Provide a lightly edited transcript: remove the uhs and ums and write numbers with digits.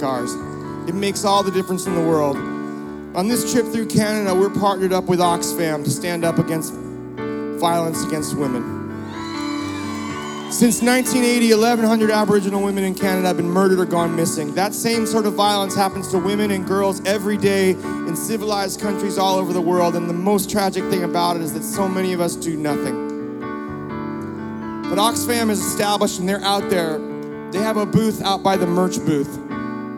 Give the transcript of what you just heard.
cars. It makes all the difference in the world. On this trip through Canada, we're partnered up with Oxfam to stand up against violence against women. Since 1980, 1,100 Aboriginal women in Canada have been murdered or gone missing. That same sort of violence happens to women and girls every day in civilized countries all over the world, and the most tragic thing about it is that so many of us do nothing. But Oxfam is established and they're out there. They have a booth out by the merch booth.